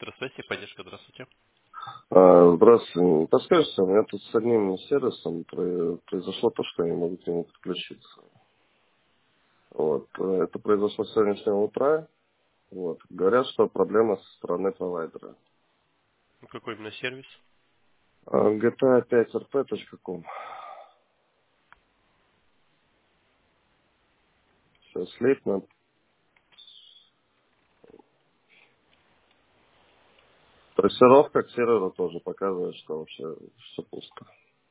Здравствуйте, поддержка, здравствуйте. Здравствуйте. Подскажите, у меня тут с одним сервисом произошло то, что я не могу к нему подключиться. Вот. Это произошло с сегодняшнего утра. Вот. Говорят, что проблема со стороны провайдера. Ну, какой именно сервис? GTA5rp.com. Все слитно. Трассировка к серверу тоже показывает, что вообще все пусто.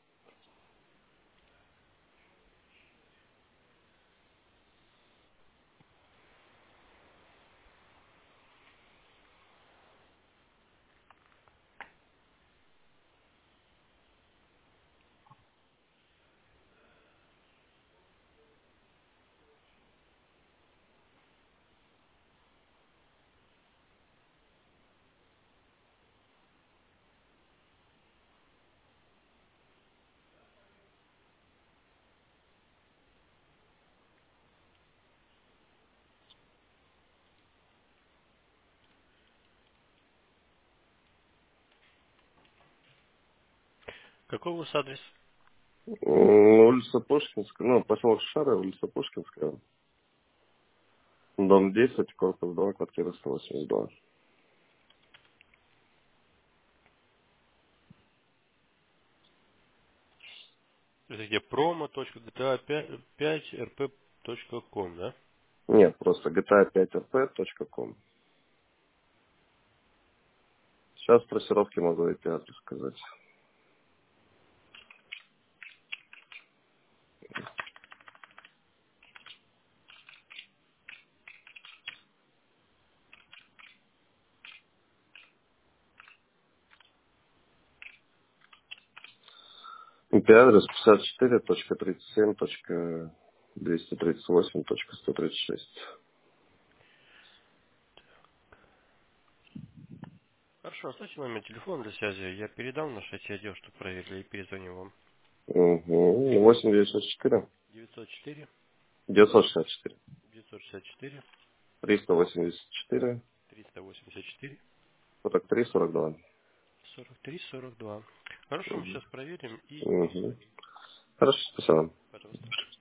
Какой у вас адрес? Улица Пушкинская, ну, поселок Шара, улица Пушкинская. Дом 10, корпус 2, квартира 182. Это где promo.gta5rp.com, да? Нет, просто GTA5rp.com. Сейчас трассировки могу IP-адрес сказать. IP-адрес 54.37.238.136. Хорошо, оставьте номер телефона для связи. Я передам наш IT-отдел, чтобы проверили, и перезвоним вам. Угу. 8964 904 964 964 384 384 43 42. 43 42. Хорошо, мы Угу. сейчас проверим и Угу. перезвоним. Хорошо, спасибо. Пожалуйста.